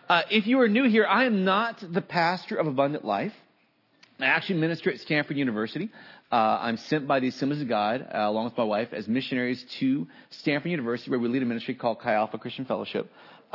If you are new here, I am not the pastor of Abundant Life. I actually minister at Stanford University. I'm sent by the Assemblies of God, along with my wife, as missionaries to Stanford University, where we lead a ministry called Chi Alpha Christian Fellowship.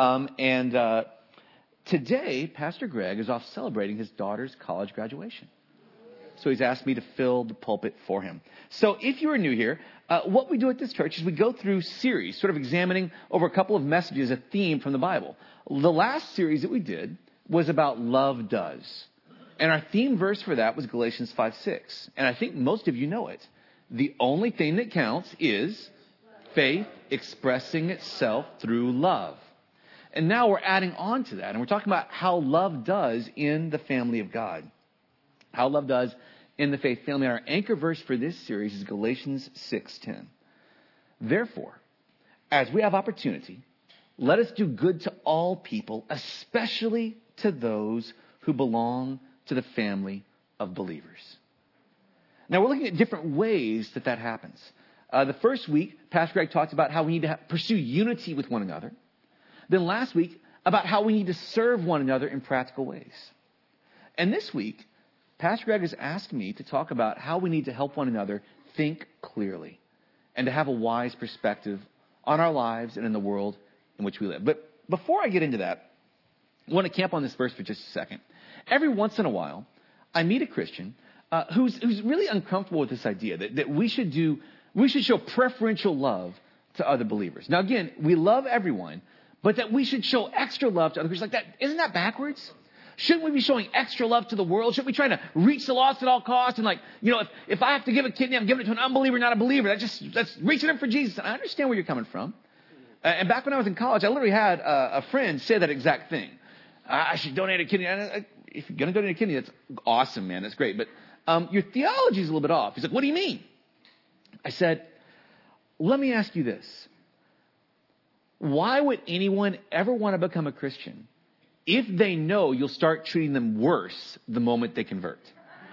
Today, Pastor Greg is off celebrating his daughter's college graduation. So he's asked me to fill the pulpit for him. So if you are new here, what we do at this church is we go through series, sort of examining over a couple of messages, a theme from the Bible. The last series that we did was about love does. And our theme verse for that was Galatians 5:6. And I think most of you know it. The only thing that counts is faith expressing itself through love. And now we're adding on to that. And we're talking about how love does in the family of God. How love does in the faith family. Our anchor verse for this series is Galatians 6:10. Therefore, as we have opportunity, let us do good to all people, especially to those who belong to the family of believers. Now, we're looking at different ways that happens. The first week, Pastor Greg talked about how we need to pursue unity with one another. Then last week, about how we need to serve one another in practical ways. And this week, Pastor Greg has asked me to talk about how we need to help one another think clearly and to have a wise perspective on our lives and in the world in which we live. But before I get into that, I want to camp on this verse for just a second. Every once in a while, I meet a Christian who's really uncomfortable with this idea that we should show preferential love to other believers. Now, again, we love everyone, but that we should show extra love to other Christians. Like that, isn't that backwards? Shouldn't we be showing extra love to the world? Shouldn't we try to reach the lost at all costs? And if I have to give a kidney, I'm giving it to an unbeliever, not a believer. That's reaching them for Jesus. And I understand where you're coming from. And back when I was in college, I literally had a friend say that exact thing. I should donate a kidney. If you're going to donate a kidney, that's awesome, man. That's great. But your theology is a little bit off. He's like, what do you mean? I said, let me ask you this. Why would anyone ever want to become a Christian if they know you'll start treating them worse the moment they convert?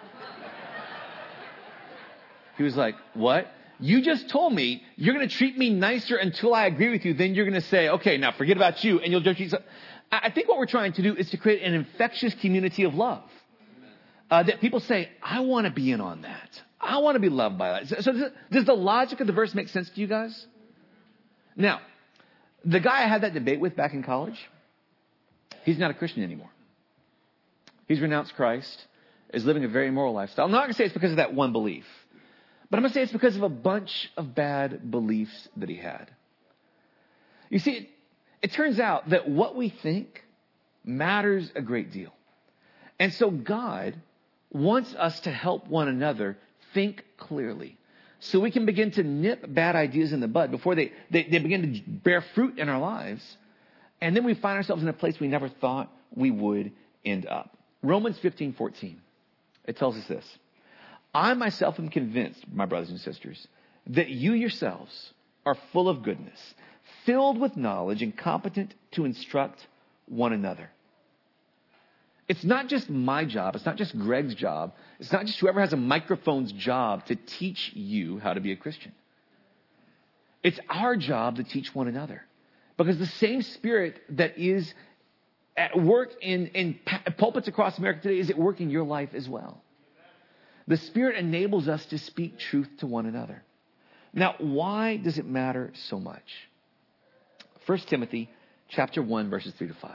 He was like, what? You just told me you're going to treat me nicer until I agree with you. Then you're going to say, okay, now forget about you. And you'll just treat. I think what we're trying to do is to create an infectious community of love. That people say, I want to be in on that. I want to be loved by that. So does the logic of the verse make sense to you guys? Now, the guy I had that debate with back in college, he's not a Christian anymore. He's renounced Christ, is living a very immoral lifestyle. I'm not going to say it's because of that one belief, but I'm going to say it's because of a bunch of bad beliefs that he had. You see, it turns out that what we think matters a great deal. And so God wants us to help one another think clearly so we can begin to nip bad ideas in the bud before they begin to bear fruit in our lives. And then we find ourselves in a place we never thought we would end up. Romans 15:14. It tells us this. I myself am convinced, my brothers and sisters, that you yourselves are full of goodness, filled with knowledge and competent to instruct one another. It's not just my job. It's not just Greg's job. It's not just whoever has a microphone's job to teach you how to be a Christian. It's our job to teach one another. Because the same Spirit that is at work in pulpits across America today is at work in your life as well. The Spirit enables us to speak truth to one another. Now, why does it matter so much? 1 Timothy chapter 1, verses 3-5.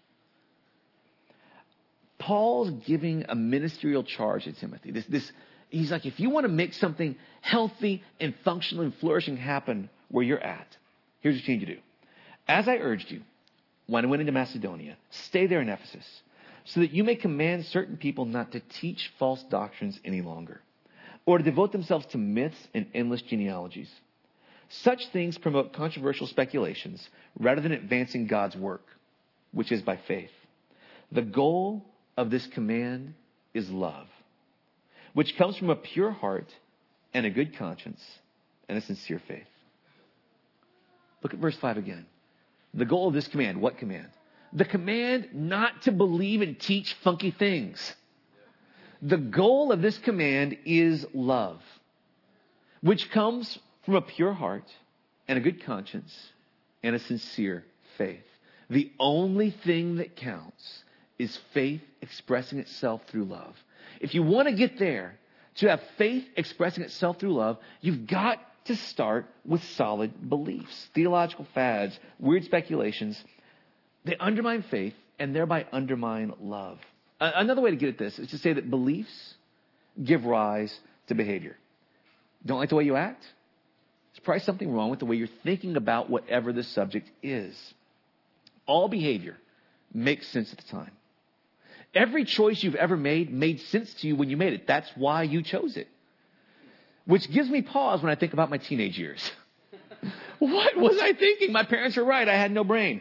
Paul's giving a ministerial charge to Timothy. He's like, if you want to make something healthy and functional and flourishing happen where you're at, here's what you need to do. As I urged you when I went into Macedonia, stay there in Ephesus, so that you may command certain people not to teach false doctrines any longer, or to devote themselves to myths and endless genealogies. Such things promote controversial speculations rather than advancing God's work, which is by faith. The goal of this command is love, which comes from a pure heart and a good conscience and a sincere faith. Look at verse 5 again. The goal of this command, what command? The command not to believe and teach funky things. The goal of this command is love, which comes from a pure heart and a good conscience and a sincere faith. The only thing that counts is faith expressing itself through love. If you want to get there, to have faith expressing itself through love, you've got to start with solid beliefs. Theological fads, weird speculations, they undermine faith and thereby undermine love. Another way to get at this is to say that beliefs give rise to behavior. Don't like the way you act? There's probably something wrong with the way you're thinking about whatever the subject is. All behavior makes sense at the time. Every choice you've ever made sense to you when you made it. That's why you chose it. Which gives me pause when I think about my teenage years. What was I thinking? My parents were right. I had no brain.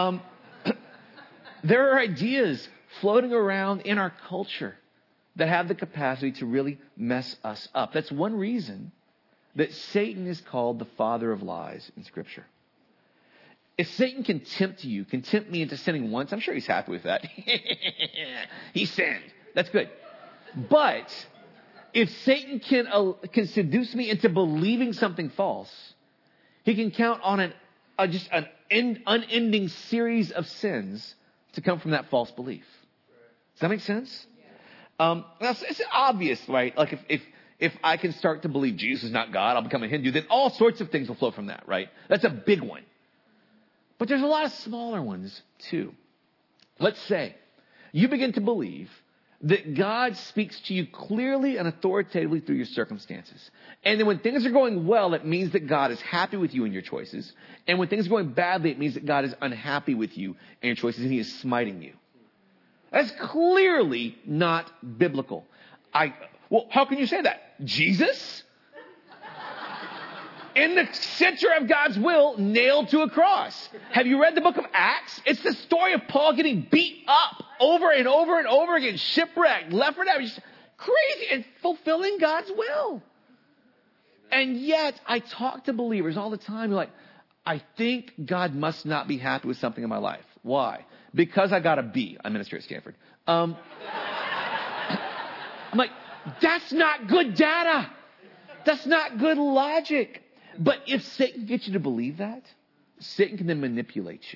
There are ideas floating around in our culture that have the capacity to really mess us up. That's one reason that Satan is called the father of lies in Scripture. If Satan can tempt me into sinning once, I'm sure he's happy with that. He sinned. That's good. But if Satan can seduce me into believing something false, he can count on an unending series of sins to come from that false belief. Does that make sense? It's obvious, right? Like if I can start to believe Jesus is not God, I'll become a Hindu, then all sorts of things will flow from that, right? That's a big one. But there's a lot of smaller ones too. Let's say you begin to believe that God speaks to you clearly and authoritatively through your circumstances. And then when things are going well, it means that God is happy with you and your choices. And when things are going badly, it means that God is unhappy with you and your choices and he is smiting you. That's clearly not biblical. Well, how can you say that? Jesus? In the center of God's will, nailed to a cross. Have you read the book of Acts? It's the story of Paul getting beat up over and over and over again, shipwrecked, left for dead. Crazy, and fulfilling God's will. And yet, I talk to believers all the time. They're like, I think God must not be happy with something in my life. Why? Because I got a B. I minister at Stanford. I'm like, that's not good data. That's not good logic. But if Satan gets you to believe that, Satan can then manipulate you.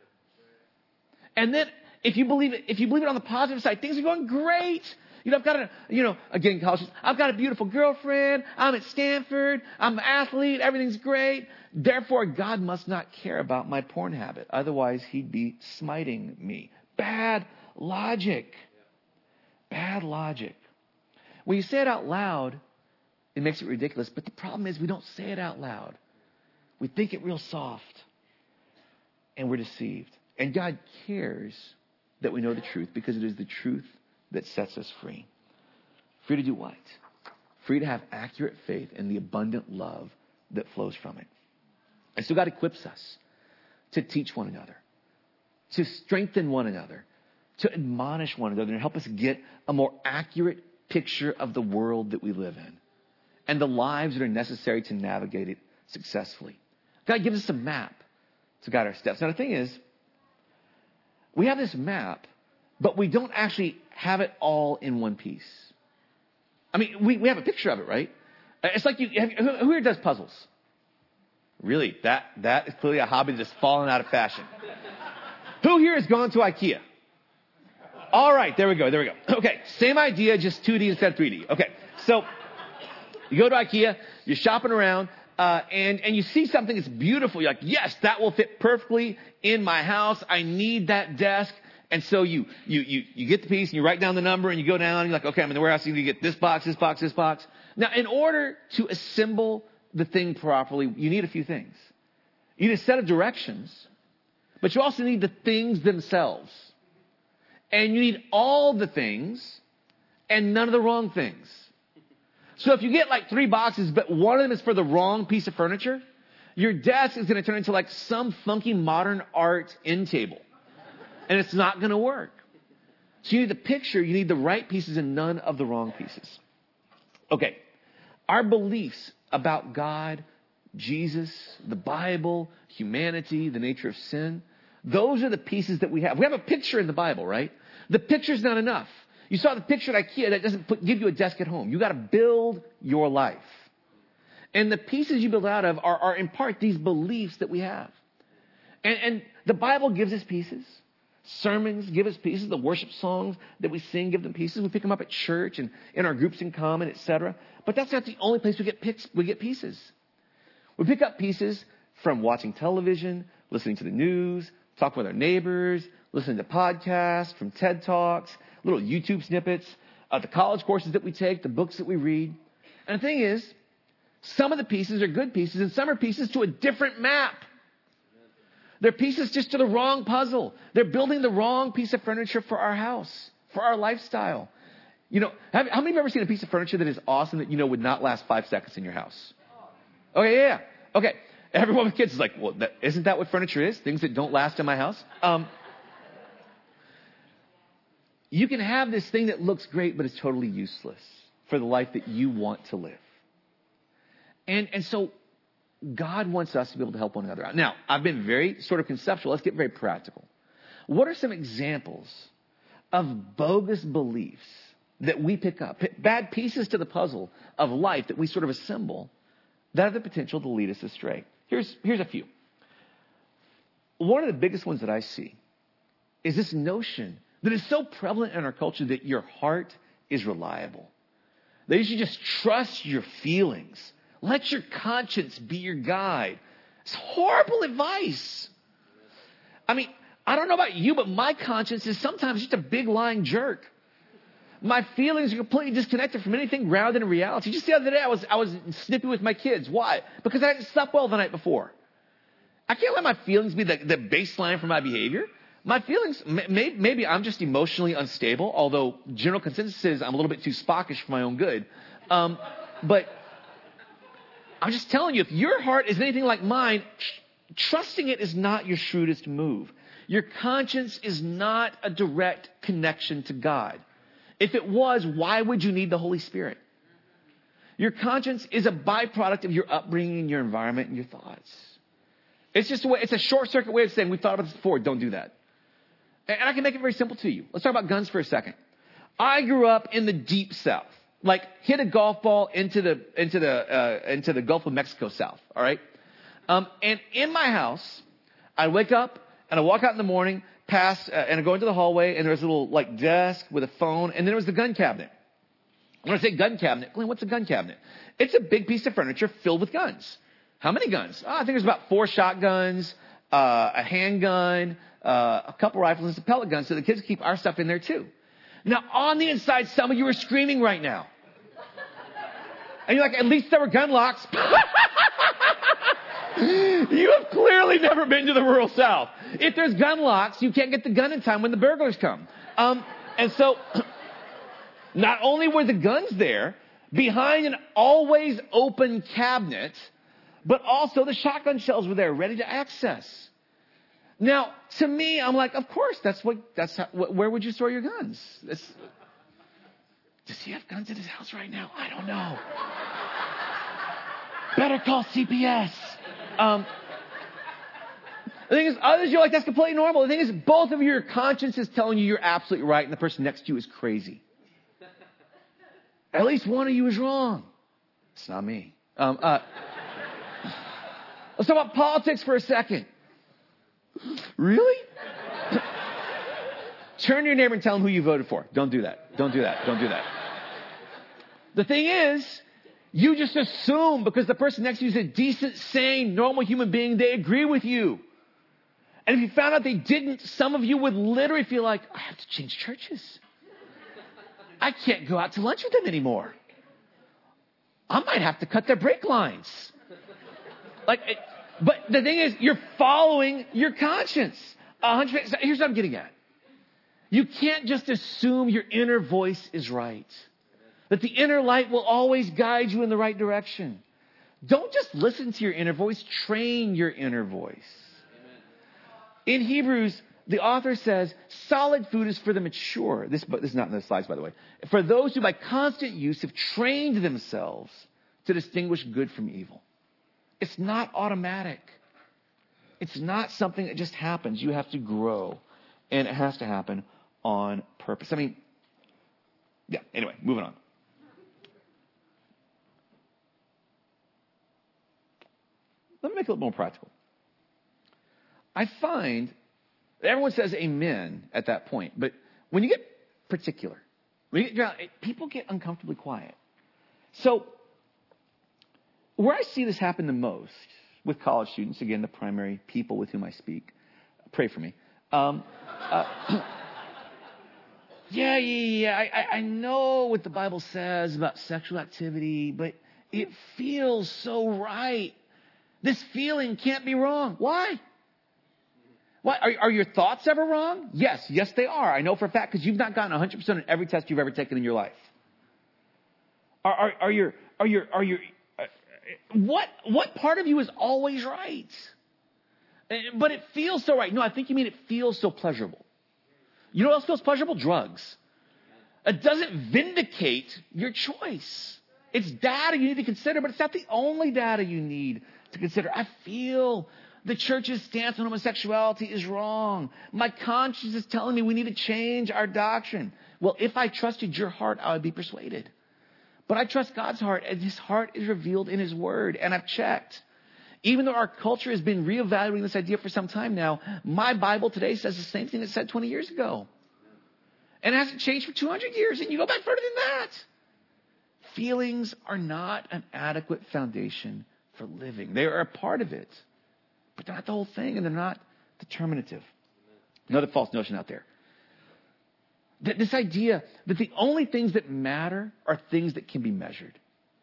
And then if you believe it on the positive side, things are going great. I've got again, college, I've got a beautiful girlfriend. I'm at Stanford. I'm an athlete. Everything's great. Therefore, God must not care about my porn habit. Otherwise, he'd be smiting me. Bad logic. Bad logic. When you say it out loud, it makes it ridiculous. But the problem is we don't say it out loud. We think it real soft. And we're deceived. And God cares that we know the truth because it is the truth that sets us free. Free to do what? Free to have accurate faith and the abundant love that flows from it. And so God equips us to teach one another, to strengthen one another, to admonish one another, and help us get a more accurate picture of the world that we live in and the lives that are necessary to navigate it successfully. God gives us a map to guide our steps. Now, the thing is, we have this map, but we don't actually have it all in one piece. I mean, we have a picture of it, right? It's like who here does puzzles? Really? That is clearly a hobby that's fallen out of fashion. Who here has gone to IKEA? All right, there we go. Okay, same idea, just 2D instead of 3D. Okay, so you go to IKEA, you're shopping around, and you see something that's beautiful. You're like, yes, that will fit perfectly in my house. I need that desk. And so you get the piece and you write down the number and you go down and you're like, okay, I'm in the warehouse. You need to get this box, this box, this box. Now, in order to assemble the thing properly, you need a few things. You need a set of directions, but you also need the things themselves. And you need all the things and none of the wrong things. So if you get like 3 boxes, but one of them is for the wrong piece of furniture, your desk is going to turn into like some funky modern art end table. And it's not going to work. So you need the picture, you need the right pieces and none of the wrong pieces. Okay. Our beliefs about God, Jesus, the Bible, humanity, the nature of sin, those are the pieces that we have. We have a picture in the Bible, right? The picture's not enough. You saw the picture at IKEA, that doesn't give you a desk at home. You got to build your life. And the pieces you build out of are in part these beliefs that we have. And the Bible gives us pieces. Sermons give us pieces. The worship songs that we sing give them pieces. We pick them up at church and in our groups in common, etc. But that's not the only place we get pieces. We pick up pieces from watching television, listening to the news, talking with our neighbors, listening to podcasts, from TED Talks, little YouTube snippets, the college courses that we take, the books that we read. And the thing is, some of the pieces are good pieces, and some are pieces to a different map. They're pieces just to the wrong puzzle. They're building the wrong piece of furniture for our house, for our lifestyle. You know, how many of you have ever seen a piece of furniture that is awesome that you know would not last 5 seconds in your house? Okay, yeah. Okay. Everyone with kids is like, well, isn't that what furniture is? Things that don't last in my house? You can have this thing that looks great, but is totally useless for the life that you want to live. And so God wants us to be able to help one another out. Now, I've been very sort of conceptual. Let's get very practical. What are some examples of bogus beliefs that we pick up, bad pieces to the puzzle of life that we sort of assemble that have the potential to lead us astray? Here's a few. One of the biggest ones that I see is this notion that is so prevalent in our culture that your heart is reliable. That you should just trust your feelings. Let your conscience be your guide. It's horrible advice. I mean, I don't know about you, but my conscience is sometimes just a big lying jerk. My feelings are completely disconnected from anything grounded in reality. Just the other day, I was snippy with my kids. Why? Because I hadn't slept well the night before. I can't let my feelings be the baseline for my behavior. My feelings, maybe I'm just emotionally unstable, although general consensus is I'm a little bit too spockish for my own good. But I'm just telling you, if your heart is anything like mine, trusting it is not your shrewdest move. Your conscience is not a direct connection to God. If it was, why would you need the Holy Spirit? Your conscience is a byproduct of your upbringing and your environment and your thoughts. It's just it's a short circuit way of saying, we've thought about this before, don't do that. And I can make it very simple to you. Let's talk about guns for a second. I grew up in the deep South. Like, hit a golf ball into the Gulf of Mexico South, all right? And in my house, I wake up and I walk out in the morning, and I go into the hallway, and there's a little, like, desk with a phone, and then there was the gun cabinet. When I say gun cabinet, Glenn, what's a gun cabinet? It's a big piece of furniture filled with guns. How many guns? I think there's about 4 shotguns, a handgun, a couple rifles, and some pellet guns, so the kids keep our stuff in there too. Now, on the inside, some of you are screaming right now. And you're like, at least there were gun locks. You have clearly never been to the rural South. If there's gun locks, you can't get the gun in time when the burglars come. And so, not only were the guns there, behind an always open cabinet, but also the shotgun shells were there, ready to access. Now, to me, I'm like, of course, where would you store your guns? Does he have guns in his house right now? I don't know. Better call CPS. The thing is, others, you're like, that's completely normal. The thing is, both of your conscience is telling you you're absolutely right, and the person next to you is crazy. At least one of you is wrong. It's not me. Let's talk about politics for a second. Really? Turn to your neighbor and tell him who you voted for. Don't do that. Don't do that. Don't do that. The thing is, you just assume because the person next to you is a decent, sane, normal human being, they agree with you. And if you found out they didn't, some of you would literally feel like, I have to change churches. I can't go out to lunch with them anymore. I might have to cut their brake lines. But the thing is, you're following your conscience. Here's what I'm getting at. You can't just assume your inner voice is right. That the inner light will always guide you in the right direction. Don't just listen to your inner voice. Train your inner voice. In Hebrews, the author says, solid food is for the mature. This is not in the slides, by the way. For those who by constant use have trained themselves to distinguish good from evil. It's not automatic. It's not something that just happens. You have to grow. And it has to happen on purpose. I mean, yeah, anyway, moving on. Let me make it a little more practical. I find everyone says amen at that point. But when you get particular, when you get drowned, people get uncomfortably quiet. So where I see this happen the most with college students, again, the primary people with whom I speak, pray for me. I know what the Bible says about sexual activity, but it feels so right. This feeling can't be wrong. Why? What, are your thoughts ever wrong? Yes, they are. I know for a fact because you've not gotten 100% on every test you've ever taken in your life. What part of you is always right? But it feels so right. No, I think you mean it feels so pleasurable. You know what else feels pleasurable? Drugs. It doesn't vindicate your choice. It's data you need to consider, but it's not the only data you need to consider. I feel the church's stance on homosexuality is wrong. My conscience is telling me we need to change our doctrine. Well, if I trusted your heart, I would be persuaded. But I trust God's heart, and His heart is revealed in His Word. And I've checked. Even though our culture has been reevaluating this idea for some time now, my Bible today says the same thing it said 20 years ago. And it hasn't changed for 200 years, and you go back further than that. Feelings are not an adequate foundation for living. They are a part of it, but they're not the whole thing, and they're not determinative. Another false notion out there. This idea that the only things that matter are things that can be measured.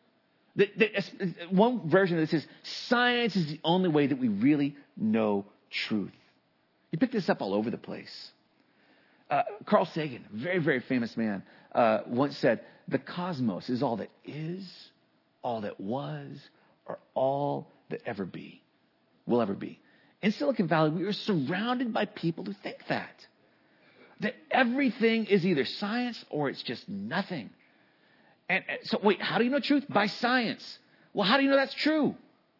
One version of this is science is the only way that we really know truth. You pick this up all over the place. Carl Sagan, very, very famous man, once said, the cosmos is all that is, all that was, or all that will ever be. In Silicon Valley, we are surrounded by people who think that everything is either science or it's just nothing. And so, wait, how do you know truth? By science. Well, how do you know that's true?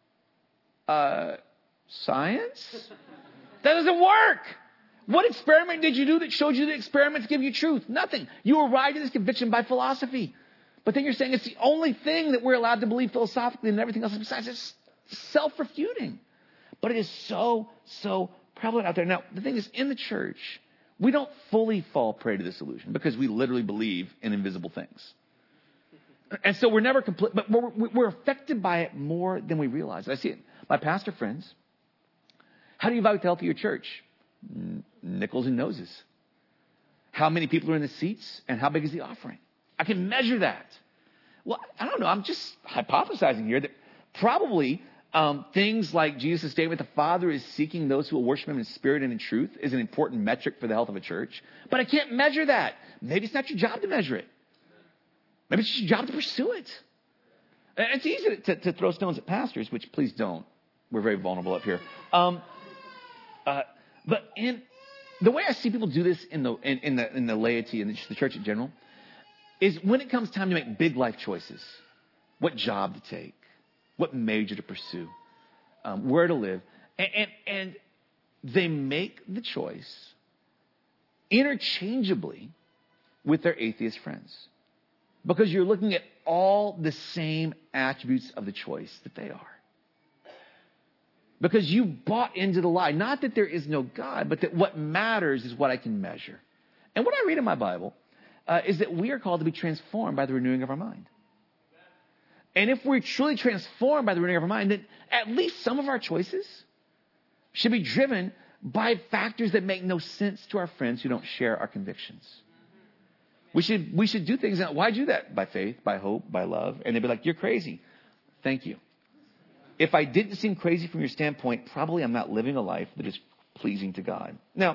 Science? That doesn't work. What experiment did you do that showed you that experiments give you truth? Nothing. You arrived at this conviction by philosophy. But then you're saying it's the only thing that we're allowed to believe philosophically, and everything else besides it's self-refuting. But it is so prevalent out there. Now, the thing is, in the church, we don't fully fall prey to this illusion because we literally believe in invisible things. And so we're never complete, but we're affected by it more than we realize. I see it. My pastor friends, how do you evaluate the health of your church? Nickels and noses. How many people are in the seats and how big is the offering? I can measure that. Well, I don't know. I'm just hypothesizing here that probably things like Jesus' statement, the Father is seeking those who will worship Him in spirit and in truth, is an important metric for the health of a church. But I can't measure that. Maybe it's not your job to measure it. Maybe it's your job to pursue it. And it's easy to throw stones at pastors, which please don't. We're very vulnerable up here. But in the way I see people do this in the laity and the church in general is when it comes time to make big life choices, what job to take, what major to pursue, where to live, and they make the choice interchangeably with their atheist friends. Because you're looking at all the same attributes of the choice that they are. Because you bought into the lie. Not that there is no God, but that what matters is what I can measure. And what I read in my Bible is that we are called to be transformed by the renewing of our mind. And if we're truly transformed by the renewing of our mind, then at least some of our choices should be driven by factors that make no sense to our friends who don't share our convictions. We should do things. Why do that? By faith, by hope, by love. And they'd be like, you're crazy. Thank you. If I didn't seem crazy from your standpoint, probably I'm not living a life that is pleasing to God. Now,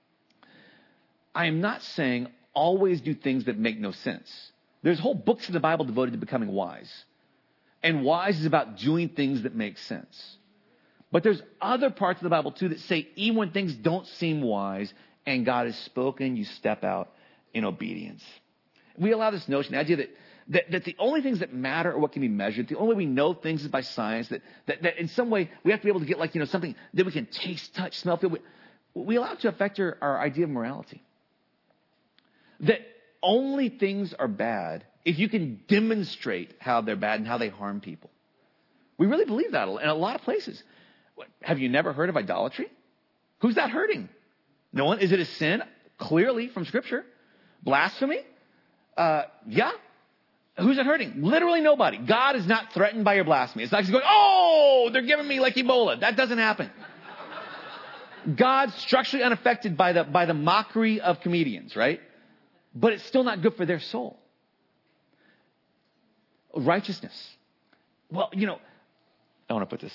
I am not saying always do things that make no sense. There's whole books in the Bible devoted to becoming wise. And wise is about doing things that make sense. But there's other parts of the Bible too that say even when things don't seem wise and God has spoken, you step out in obedience. We allow this notion, the idea that the only things that matter are what can be measured. The only way we know things is by science. That in some way we have to be able to get something that we can taste, touch, smell, feel. We allow it to affect our idea of morality. That only things are bad if you can demonstrate how they're bad and how they harm people. We really believe that in a lot of places. Have you never heard of idolatry? Who's that hurting? No one. Is it a sin? Clearly from Scripture. Blasphemy? Yeah. Who's it hurting? Literally nobody. God is not threatened by your blasphemy. It's not just going, oh, they're giving me like Ebola. That doesn't happen. God's structurally unaffected by the mockery of comedians, right? But it's still not good for their soul. Righteousness. Well, I want to put this.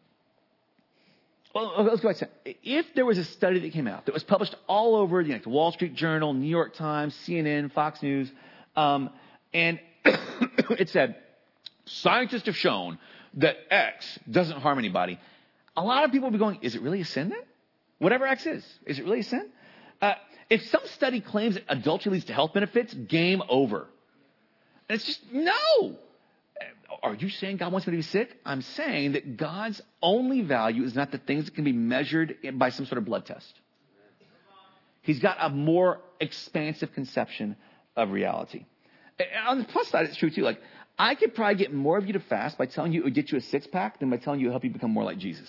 Well, let's go ahead. If there was a study that came out that was published all over the Wall Street Journal, New York Times, CNN, Fox News, and it said, scientists have shown that X doesn't harm anybody. A lot of people would be going, is it really a sin then? Whatever X is it really a sin? If some study claims that adultery leads to health benefits, game over. And it's just, no. Are you saying God wants me to be sick? I'm saying that God's only value is not the things that can be measured by some sort of blood test. He's got a more expansive conception of reality. And on the plus side, it's true too. Like, I could probably get more of you to fast by telling you it would get you a six-pack than by telling you it would help you become more like Jesus.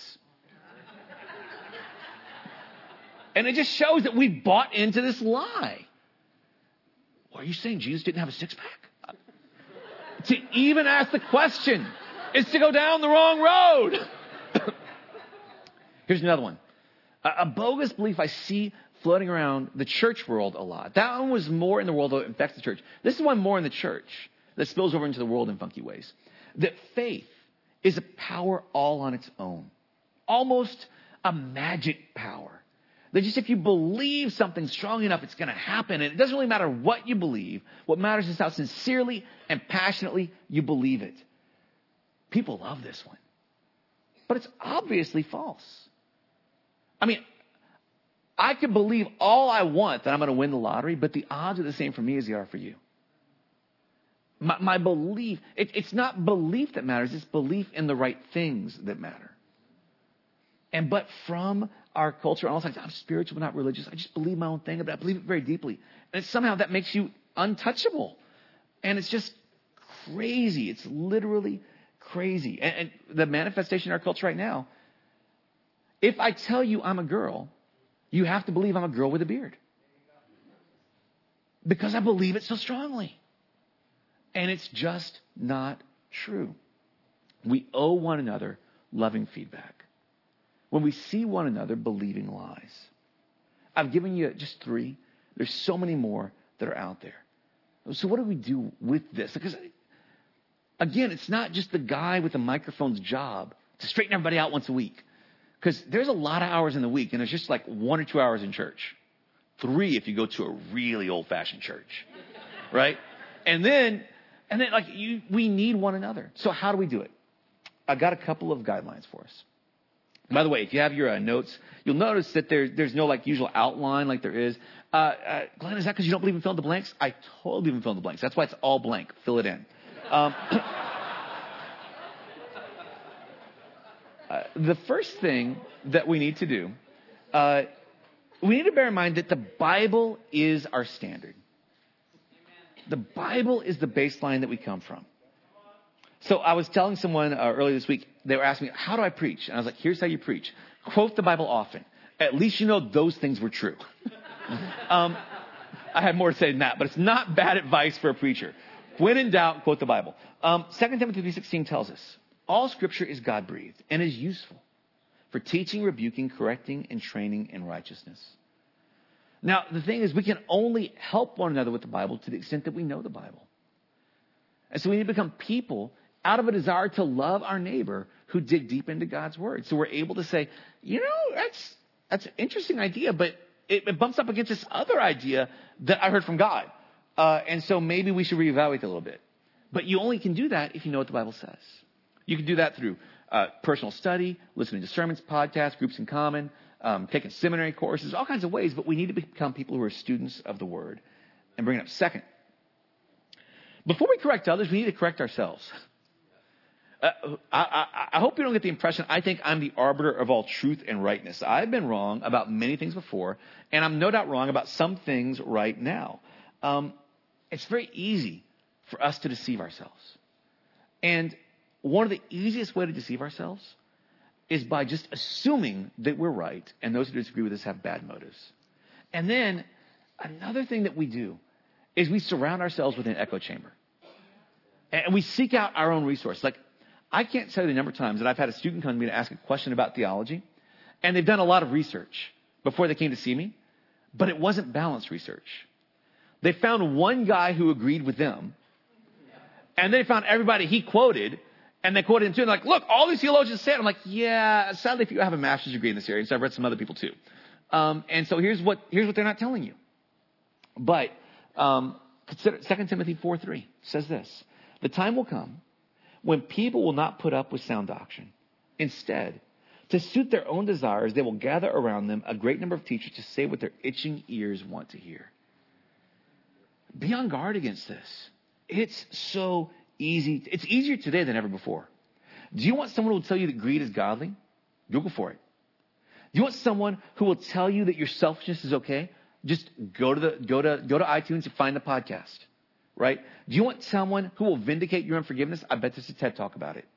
And it just shows that we bought into this lie. Well, are you saying Jesus didn't have a six-pack? To even ask the question is to go down the wrong road. Here's another one. A bogus belief I see floating around the church world a lot. That one was more in the world that affects the church. This is one more in the church that spills over into the world in funky ways. That faith is a power all on its own. Almost a magic power. That just if you believe something strong enough, it's going to happen. And it doesn't really matter what you believe. What matters is how sincerely and passionately you believe it. People love this one. But it's obviously false. I mean, I could believe all I want that I'm going to win the lottery, but the odds are the same for me as they are for you. My belief, it's not belief that matters. It's belief in the right things that matter. But from our culture, all like, I'm spiritual, but not religious. I just believe my own thing, but I believe it very deeply. And somehow that makes you untouchable. And it's just crazy. It's literally crazy. And the manifestation in our culture right now, if I tell you I'm a girl, you have to believe I'm a girl with a beard. Because I believe it so strongly. And it's just not true. We owe one another loving feedback. When we see one another believing lies. I've given you just 3. There's so many more that are out there. So what do we do with this? Because, again, it's not just the guy with the microphone's job to straighten everybody out once a week. Because there's a lot of hours in the week, and there's just like 1 or 2 hours in church. 3 if you go to a really old-fashioned church. Right? And then we need one another. So how do we do it? I got a couple of guidelines for us. By the way, if you have your notes, you'll notice that there's no like usual outline like there is. Glenn, is that because you don't believe in fill in the blanks? I totally believe in fill in the blanks. That's why it's all blank. Fill it in. The first thing that we need to do, we need to bear in mind that the Bible is our standard. The Bible is the baseline that we come from. So I was telling someone earlier this week, they were asking me, how do I preach? And I was like, here's how you preach. Quote the Bible often. At least you know those things were true. I had more to say than that, but it's not bad advice for a preacher. When in doubt, quote the Bible. 2 Timothy 3:16 tells us, all Scripture is God-breathed and is useful for teaching, rebuking, correcting, and training in righteousness. Now, the thing is, we can only help one another with the Bible to the extent that we know the Bible. And so we need to become people out of a desire to love our neighbor who dig deep into God's word. So we're able to say, that's an interesting idea, but it bumps up against this other idea that I heard from God. And so maybe we should reevaluate a little bit. But you only can do that if you know what the Bible says. You can do that through personal study, listening to sermons, podcasts, groups in common, taking seminary courses, all kinds of ways. But we need to become people who are students of the word. And bring it up. Second, before we correct others, we need to correct ourselves. I hope you don't get the impression I think I'm the arbiter of all truth and rightness. I've been wrong about many things before, and I'm no doubt wrong about some things right now. It's very easy for us to deceive ourselves. And one of the easiest ways to deceive ourselves is by just assuming that we're right and those who disagree with us have bad motives. And then another thing that we do is we surround ourselves with an echo chamber. And we seek out our own resource. Like, I can't tell you the number of times that I've had a student come to me to ask a question about theology, and they've done a lot of research before they came to see me, but it wasn't balanced research. They found one guy who agreed with them, and they found everybody he quoted, and they quoted him too. And like, look, all these theologians say it. I'm like, yeah, sadly, if you have a master's degree in this area, so I've read some other people too. And so here's what they're not telling you. But consider 2 Timothy 4:3 says this: the time will come when people will not put up with sound doctrine. Instead, to suit their own desires, they will gather around them a great number of teachers to say what their itching ears want to hear. Be on guard against this. It's so easy. It's easier today than ever before. Do you want someone who will tell you that greed is godly? Google for it. Do you want someone who will tell you that your selfishness is okay? Just go to iTunes and find the podcast, right? Do you want someone who will vindicate your unforgiveness? I bet there's a TED Talk about it.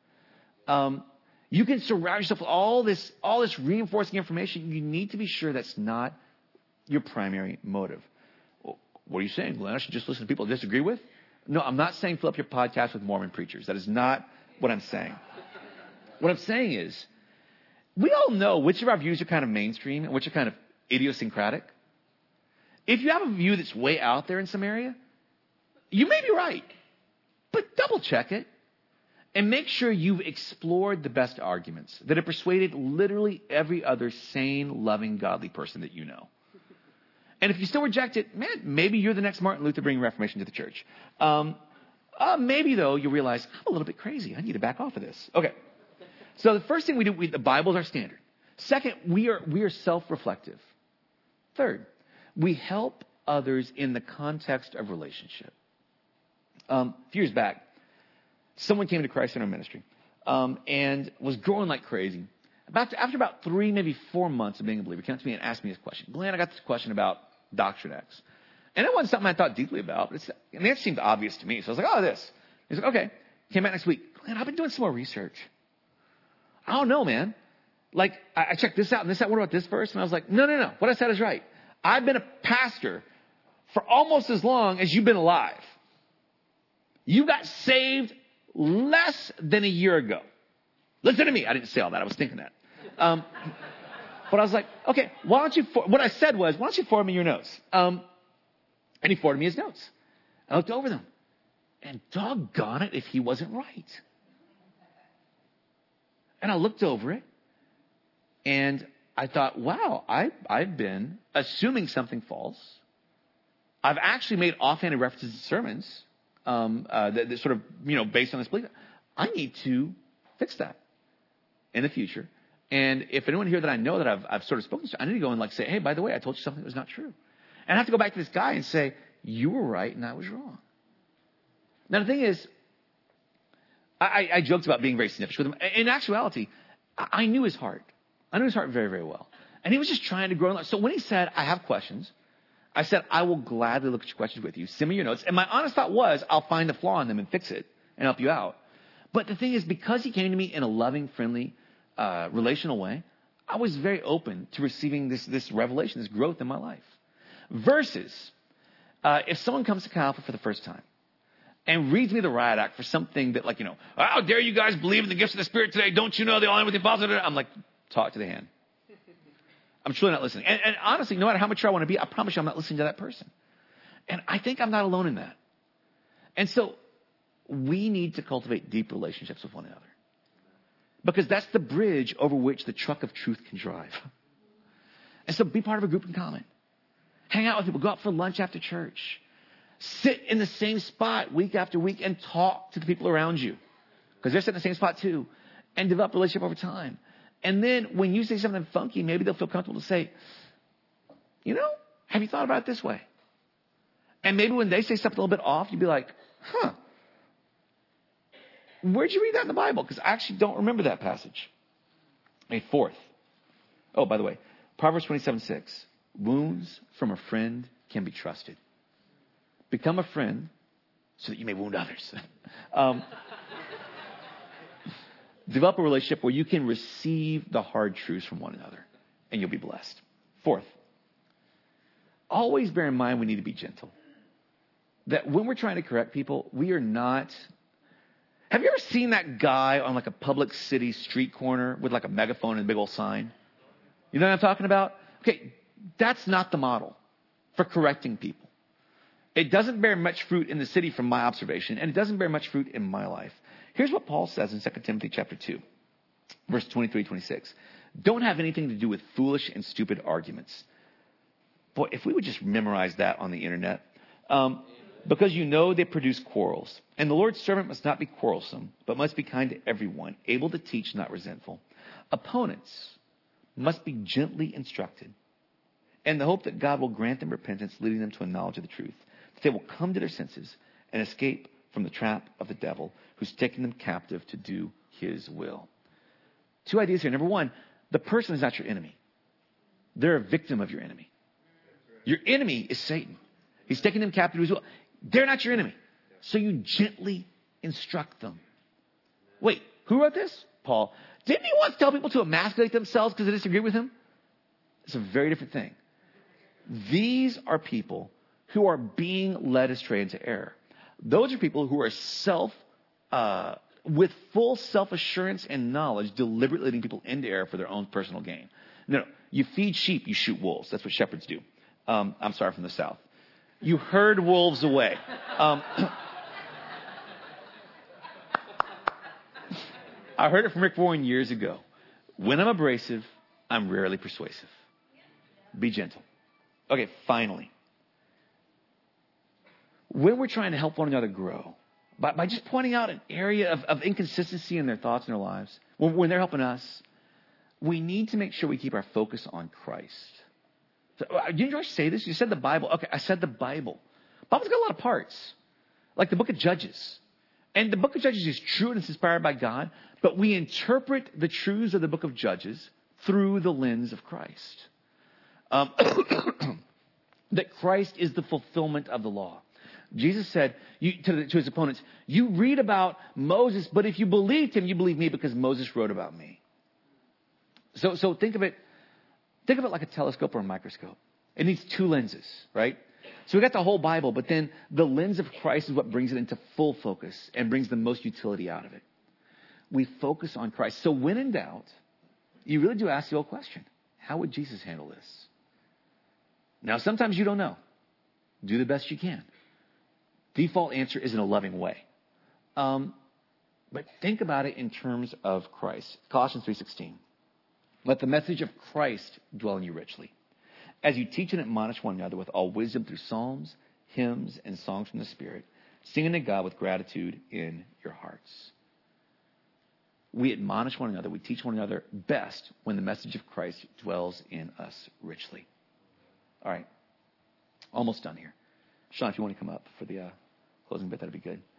You can surround yourself with all this reinforcing information. You need to be sure that's not your primary motive. What are you saying, Glenn? I should just listen to people I disagree with? No, I'm not saying fill up your podcast with Mormon preachers. That is not what I'm saying. What I'm saying is, we all know which of our views are kind of mainstream and which are kind of idiosyncratic. If you have a view that's way out there in some area, you may be right, but double check it and make sure you've explored the best arguments that have persuaded literally every other sane, loving, godly person that you know. And if you still reject it, man, maybe you're the next Martin Luther bringing Reformation to the church. Maybe, though, you realize, I'm a little bit crazy. I need to back off of this. Okay. So the first thing we do, the Bible is our standard. Second, we are self-reflective. Third, we help others in the context of relationship. A few years back, someone came to Christ in our ministry and was growing like crazy. After about 3, maybe 4 months of being a believer, he came up to me and asked me this question. Glenn, I got this question about Doctrine X. And it wasn't something I thought deeply about. It seemed obvious to me. So I was like, this. He's like, okay. Came back next week. Glenn, I've been doing some more research. I don't know, man. Like, I checked this out and this out. What about this verse? And I was like, no. What I said is right. I've been a pastor for almost as long as you've been alive. You got saved less than a year ago. Listen to me. I didn't say all that. I was thinking that. But I was like, okay, what I said was, why don't you forward me your notes? And he forwarded me his notes. I looked over them. And doggone it if he wasn't right. And I looked over it. And I thought, wow, I've been assuming something false. I've actually made offhanded references to sermons that sort of, based on this belief. I need to fix that in the future. And if anyone here that I know that I've sort of spoken to, I need to go and say, hey, by the way, I told you something that was not true. And I have to go back to this guy and say, you were right and I was wrong. Now, the thing is, I joked about being very snittish with him. In actuality, I knew his heart. I knew his heart very, very well. And he was just trying to grow in life. So when he said, I have questions, I said, I will gladly look at your questions with you. Send me your notes. And my honest thought was, I'll find the flaw in them and fix it and help you out. But the thing is, because he came to me in a loving, friendly, relational way, I was very open to receiving this revelation, this growth in my life. Versus, if someone comes to Cal Alpha for the first time and reads me the riot act for something that how dare you guys believe in the gifts of the Spirit today? Don't you know they all end with the apostle? I'm like, talk to the hand. I'm truly not listening. And honestly, no matter how mature I want to be, I promise you I'm not listening to that person. And I think I'm not alone in that. And so we need to cultivate deep relationships with one another. Because that's the bridge over which the truck of truth can drive. And so be part of a group in common. Hang out with people. Go out for lunch after church. Sit in the same spot week after week and talk to the people around you. Because they're sitting in the same spot too. And develop a relationship over time. And then when you say something funky, maybe they'll feel comfortable to say, have you thought about it this way? And maybe when they say something a little bit off, you'd be like, where'd you read that in the Bible? Because I actually don't remember that passage. A fourth. Oh, by the way, Proverbs 27:6. Wounds from a friend can be trusted. Become a friend so that you may wound others. Develop a relationship where you can receive the hard truths from one another, and you'll be blessed. Fourth, always bear in mind we need to be gentle. That when we're trying to correct people, we are not... Have you ever seen that guy on like a public city street corner with like a megaphone and a big old sign? You know what I'm talking about? Okay, that's not the model for correcting people. It doesn't bear much fruit in the city from my observation, and it doesn't bear much fruit in my life. Here's what Paul says in 2 Timothy chapter 2, verse 23-26. Don't have anything to do with foolish and stupid arguments. Boy, if we would just memorize that on the internet. Because you know they produce quarrels. And the Lord's servant must not be quarrelsome, but must be kind to everyone, able to teach, not resentful. Opponents must be gently instructed, and the hope that God will grant them repentance, leading them to a knowledge of the truth, that they will come to their senses and escape from the trap of the devil, who's taking them captive to do his will. Two ideas here. Number one, the person is not your enemy. They're a victim of your enemy. Your enemy is Satan. He's taking them captive to his will. They're not your enemy. So you gently instruct them. Wait, who wrote this? Paul. Didn't he once tell people to emasculate themselves because they disagree with him? It's a very different thing. These are people who are being led astray into error. Those are people who are with full self-assurance and knowledge, deliberately leading people into error for their own personal gain. No, you feed sheep, you shoot wolves. That's what shepherds do. I'm sorry, from the South. You herd wolves away. I heard it from Rick Warren years ago. When I'm abrasive, I'm rarely persuasive. Be gentle. Okay, finally. When we're trying to help one another grow, by just pointing out an area of inconsistency in their thoughts and their lives, when they're helping us, we need to make sure we keep our focus on Christ. So, didn't George say this? You said the Bible. Okay, I said the Bible. Bible's got a lot of parts, like the book of Judges. And the book of Judges is true and it's inspired by God, but we interpret the truths of the book of Judges through the lens of Christ. That Christ is the fulfillment of the law. Jesus said to his opponents, you read about Moses, but if you believed him, you believe me because Moses wrote about me. So think of it like a telescope or a microscope. It needs two lenses, right? So we got the whole Bible, but then the lens of Christ is what brings it into full focus and brings the most utility out of it. We focus on Christ. So when in doubt, you really do ask the old question, how would Jesus handle this? Now, sometimes you don't know. Do the best you can. Default answer is in a loving way. But think about it in terms of Christ. Colossians 3:16. Let the message of Christ dwell in you richly, as you teach and admonish one another with all wisdom through psalms, hymns, and songs from the Spirit, singing to God with gratitude in your hearts. We admonish one another, we teach one another best when the message of Christ dwells in us richly. All right, almost done here. Sean, if you want to come up for the closing bit, that'd be good.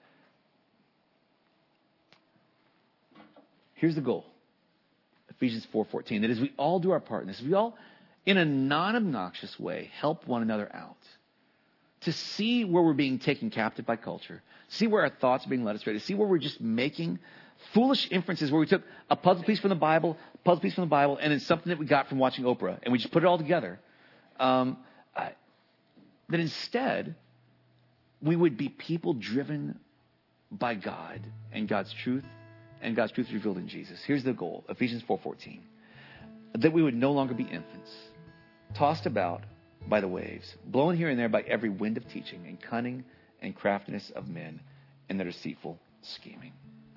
Here's the goal. Ephesians 4:14. That is, we all do our part in this. We all, in a non-obnoxious way, help one another out. To see where we're being taken captive by culture. See where our thoughts are being led astray. To see where we're just making foolish inferences where we took a puzzle piece from the Bible, and then something that we got from watching Oprah, and we just put it all together. That instead, we would be people driven by God and God's truth, and God's truth revealed in Jesus. Here's the goal, Ephesians 4:14. That we would no longer be infants, tossed about by the waves, blown here and there by every wind of teaching and cunning and craftiness of men and their deceitful scheming.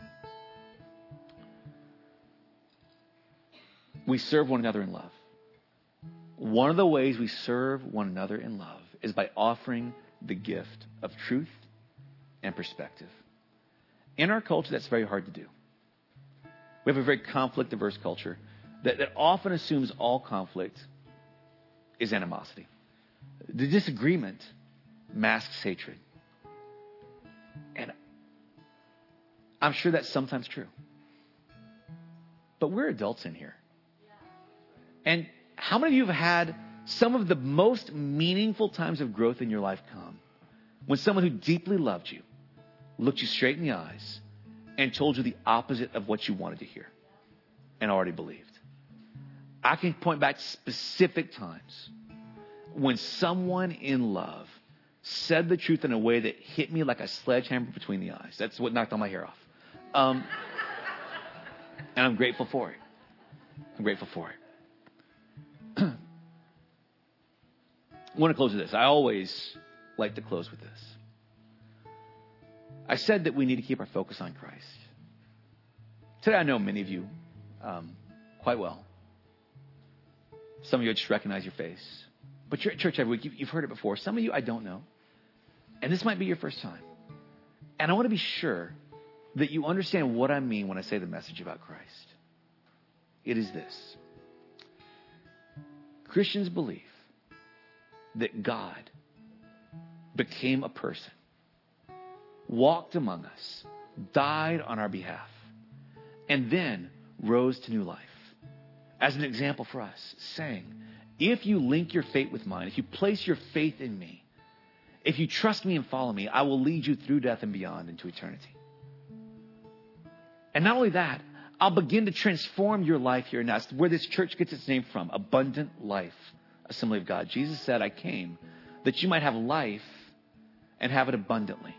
We serve one another in love. One of the ways we serve one another in love is by offering the gift of truth and perspective. In our culture, that's very hard to do. We have a very conflict-averse culture that often assumes all conflict is animosity. The disagreement masks hatred. And I'm sure that's sometimes true. But we're adults in here. And how many of you have had some of the most meaningful times of growth in your life come when someone who deeply loved you looked you straight in the eyes and told you the opposite of what you wanted to hear and already believed. I can point back to specific times when someone in love said the truth in a way that hit me like a sledgehammer between the eyes. That's what knocked all my hair off. And I'm grateful for it. I'm grateful for it. I want to close with this. I always like to close with this. I said that we need to keep our focus on Christ. Today I know many of you quite well. Some of you I just recognize your face. But you're at church every week. You've heard it before. Some of you I don't know. And this might be your first time. And I want to be sure that you understand what I mean when I say the message about Christ. It is this. Christians believe that God became a person, walked among us, died on our behalf, and then rose to new life. As an example for us, saying, if you link your fate with mine, if you place your faith in me, if you trust me and follow me, I will lead you through death and beyond into eternity. And not only that, I'll begin to transform your life here and now. It's where this church gets its name from, Abundant Life Assembly of God. Jesus said, I came that you might have life and have it abundantly.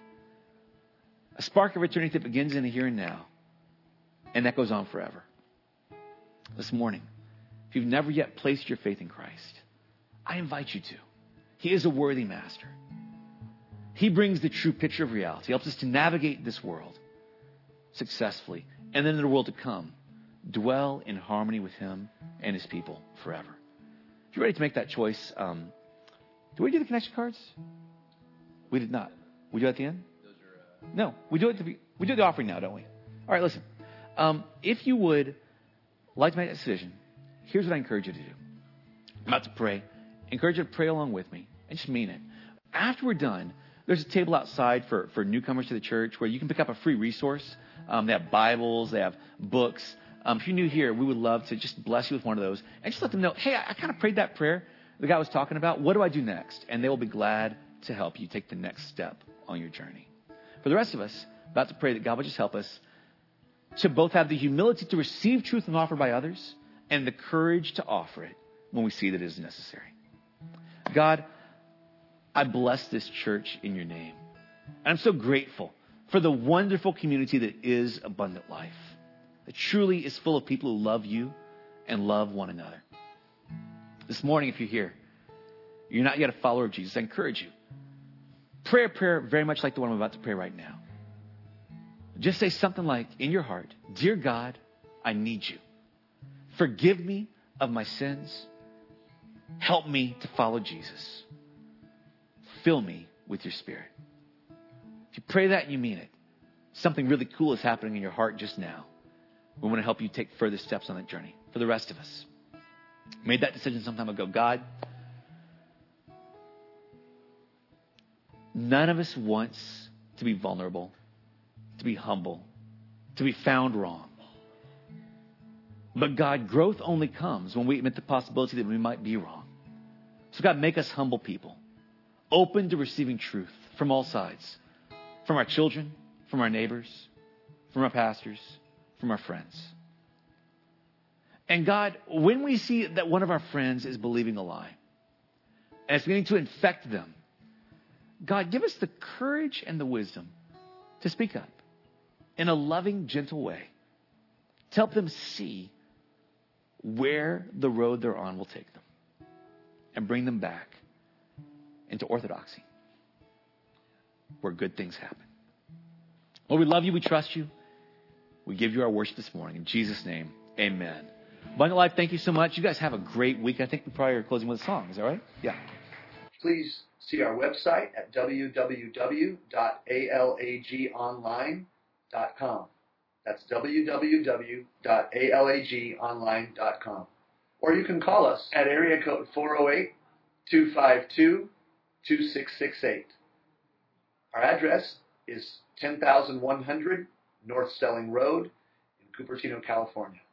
A spark of eternity that begins in the here and now, and that goes on forever. This morning, if you've never yet placed your faith in Christ, I invite you to. He is a worthy master. He brings the true picture of reality. He helps us to navigate this world successfully. And then in the world to come, dwell in harmony with Him and His people forever. If you're ready to make that choice, do we do the connection cards? We did not. We do it at the end? No, we do it. We do the offering now, don't we? All right, listen. If you would like to make that decision, here's what I encourage you to do. I'm about to pray. I encourage you to pray along with me and just mean it. After we're done, there's a table outside for newcomers to the church where you can pick up a free resource. They have Bibles, they have books. If you're new here, we would love to just bless you with one of those and just let them know, hey, I kind of prayed that prayer the guy was talking about. What do I do next? And they will be glad to help you take the next step on your journey. For the rest of us, about to pray that God would just help us to both have the humility to receive truth and offer by others and the courage to offer it when we see that it is necessary. God, I bless this church in your name. And I'm so grateful for the wonderful community that is Abundant Life, that truly is full of people who love you and love one another. This morning, if you're here, you're not yet a follower of Jesus, I encourage you. Pray a prayer very much like the one I'm about to pray right now. Just say something like, in your heart, Dear God, I need you. Forgive me of my sins. Help me to follow Jesus. Fill me with your Spirit. If you pray that and you mean it, something really cool is happening in your heart just now. We want to help you take further steps on that journey. For the rest of us, made that decision some time ago. God, none of us wants to be vulnerable, to be humble, to be found wrong. But God, growth only comes when we admit the possibility that we might be wrong. So God, make us humble people, open to receiving truth from all sides, from our children, from our neighbors, from our pastors, from our friends. And God, when we see that one of our friends is believing a lie, and it's beginning to infect them, God, give us the courage and the wisdom to speak up in a loving, gentle way to help them see where the road they're on will take them and bring them back into orthodoxy, where good things happen. Lord, we love you. We trust you. We give you our worship this morning. In Jesus' name, amen. Abundant Life, thank you so much. You guys have a great week. I think we probably are closing with a song. Is that right? Yeah. Please see our website at www.alagonline.com. That's www.alagonline.com. Or you can call us at area code 408-252-2668. Our address is 10,100 North Stelling Road in Cupertino, California.